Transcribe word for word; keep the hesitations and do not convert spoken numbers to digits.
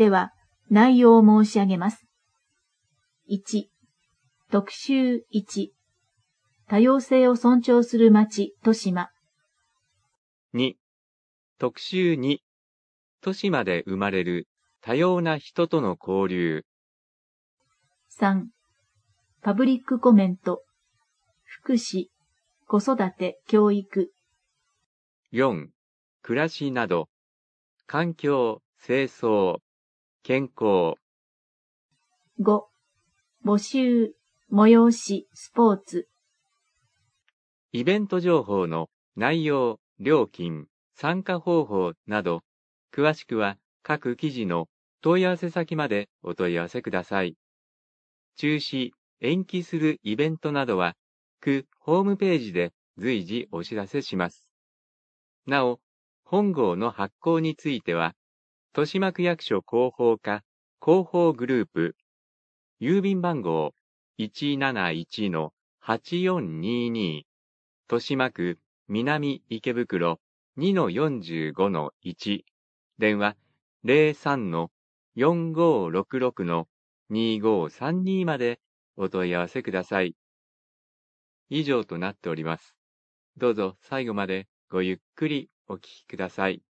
では、内容を申し上げます。いち、特集いち、多様性を尊重する町、豊島。 に、特集に、豊島で生まれる多様な人との交流。 さん、パブリックコメント、福祉、子育て、教育。 よん、暮らしなど、環境、清掃、健康。 ご、募集、催し、スポーツ。 イベント情報の内容、料金、参加方法など、詳しくは各記事の問い合わせ先までお問い合わせください。中止、延期するイベントなどは、区ホームページで随時お知らせします。なお、本号の発行については、豊島区役所広報課広報グループ、郵便番号 いちなないちのはちよんにに、豊島区南池袋 にのよんじゅうごのいち、電話 ゼロさんのよんごろくろくのにごさんに までお問い合わせください。以上となっております。どうぞ最後までごゆっくりお聞きください。